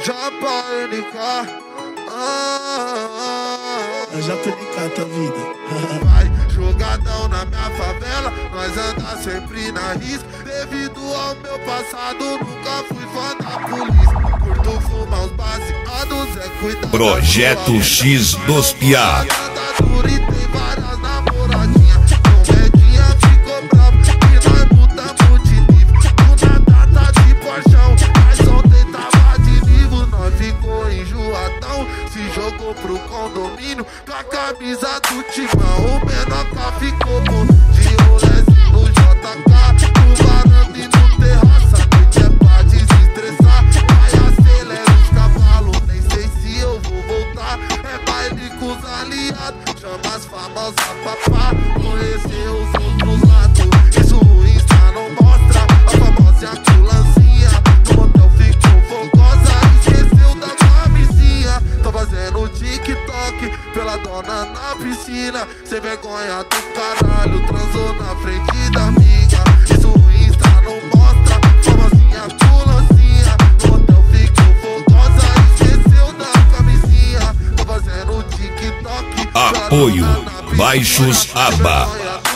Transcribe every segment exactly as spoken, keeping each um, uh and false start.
Japa N K. É Japa N K, tua vida. Vai jogadão na minha favela, nós anda sempre na risca. Devido ao meu passado, nunca fui fã da polícia. Curto fumar os baseados, é cuidado. Projeto X dos Piá. Tem várias namoradinhas, comedinha ficou bravo e nós mudamos de nível. Na data de paixão, mas ontem tava de nível. Nós ficou enjoadão, se jogou pro condomínio com a camisa do Timão. O Menoca ficou bom de rolezinho no J K, no varanda e no terraça. Noite é pra desestressar, vai acelera os cavalos. Nem sei se eu vou voltar, é baile com os aliados. Chama as famosas papá, conhecer os outros lados. Isso o Insta não mostra, a famosa culancinha. No motel ficou fogosa, esqueceu da camisinha. Tô fazendo TikTok pela dona na piscina. Sem vergonha do caralho, transou na frente da amiga. Isso o Insta não mostra, a famosinha culancinha. No motel ficou fogosa, esqueceu da camisinha. Tô fazendo TikTok. Apoio Baixos Aba.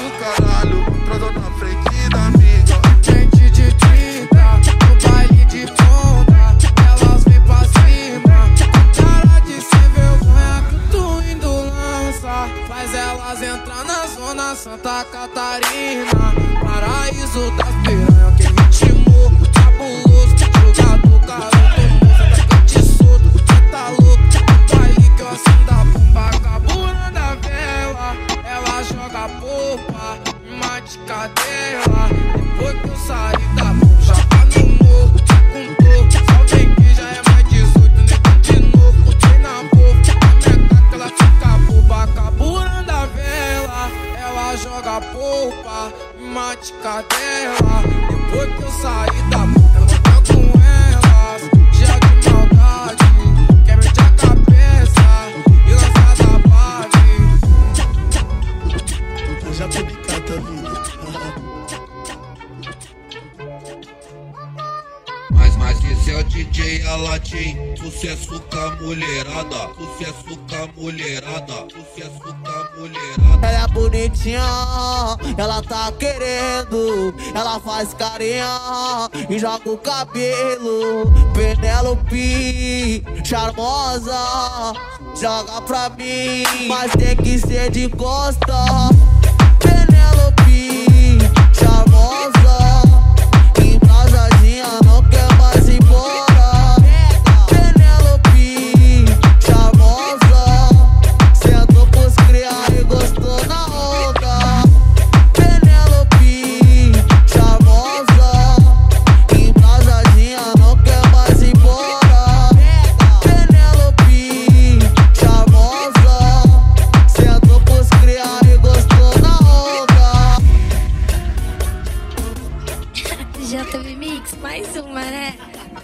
Gente de trinta, no baile de ponta, elas vêm pra cima. Cara de sem vergonha que tu indo lança, faz elas entrar na zona Santa Catarina. Paraíso das piranhas, que ritmo cabuloso. Jogador, garoto, moça, atacante solto. Cê tá louco, no baile que eu acendo a bomba, caburando a vela. Ela joga polpa, mate cadela. Depois que eu saí da bomba, já tá no morro, com toco. Só vem que já é mais dezoito, nego de novo. Botei na boca, a minha gata ela fica boba, caburando a vela. Ela joga polpa, mate cadela. Depois que eu saí da bomba, eu vou com elas, cheia de maldade. Quer meter a cabeça e lançar da base. É Japa N K, tua vida. Mas, mas esse é o D J Aladim, sucesso com a mulherada, sucesso com a mulherada, sucesso com a mulherada. Ela é bonitinha, ela tá querendo, ela faz carinha e joga o cabelo. Penélope, charmosa, joga pra mim, mas tem que ser de costa. Penélope, charmosa, embrasadinha, não quer mais ir embora. Penélope, charmosa, sentou pros criar e gostou na onda. Penélope, charmosa, embrasadinha, não quer mais ir embora. Penélope, charmosa, sentou pros criar e gostou na onda. J V Mix, mais uma, né?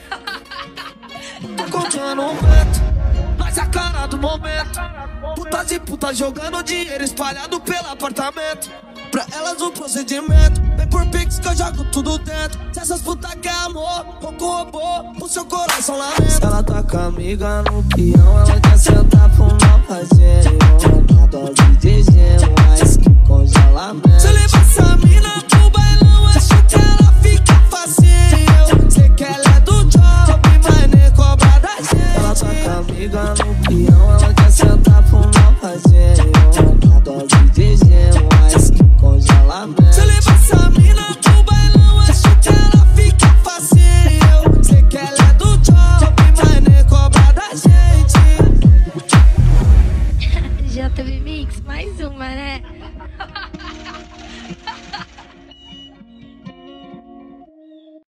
Tô contando um vento, nós a cara do momento. Putas e putas jogando dinheiro espalhado pelo apartamento. Pra elas o procedimento, vem por pix que eu jogo tudo dentro. Se essas putas quer amor, ou com robô, o seu coração lamenta. Ela tá com a amiga no peão, ela quer sentar pro mal fazer. Uma dose de gelo, mais que congelamento. Se eu levar essa mina pro bailão, acho que ela fica facinho. Sei que ela é do job, mas nem cobra da gente. Ela tá com a amiga no peão, ela quer sentar pro mal fazer. Uma dose de gelo, mais que congelamento. Se eu levar essa mina pro bailão, acho que ela fica facinho. Sei que ela é do job, mas nem cobra da gente. J V Mix, mais uma, né?